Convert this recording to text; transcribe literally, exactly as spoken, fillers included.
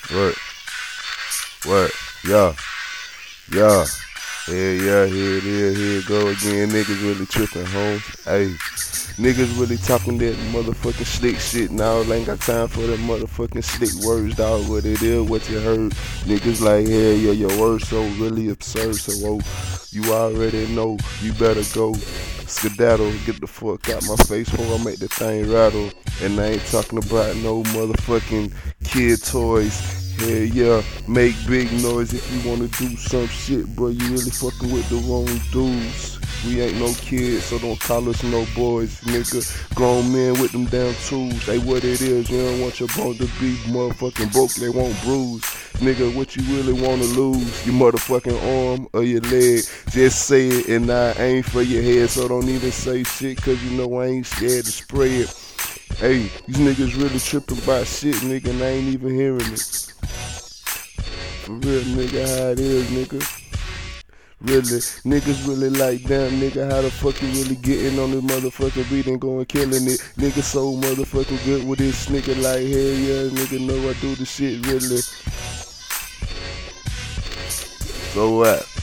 What? What? Yeah. Yeah. Yeah, yeah, here it is, here it go again. Niggas really tripping, home. Hey, niggas really talking that motherfucking slick shit now. Ain't got time for that motherfucking slick words, dog. What it is, what you heard. Niggas like, hell yeah, your words so really absurd. So, oh, you already know, you better go skedaddle, get the fuck out my face before I make the thing rattle. And I ain't talking about no motherfucking kid toys. Hell yeah, make big noise if you wanna do some shit, bro. You really fucking with the wrong dudes. We ain't no kids, so don't call us no boys, nigga. Grown men with them damn tools. They what it is, you don't want your bone to be motherfucking broke, they won't bruise. Nigga, what you really wanna lose? Your motherfucking arm or your leg? Just say it and I ain't for your head, so don't even say shit, cause you know I ain't scared to spray it. Hey, these niggas really tripping about shit, nigga, and I ain't even hearing it. For real, nigga, how it is, nigga. Really, niggas really like, damn, nigga, how the fuck you really getting on this motherfucking beat and going killing it? Nigga so motherfucking good with this nigga, like, hell yeah, nigga know I do the shit, really. So what?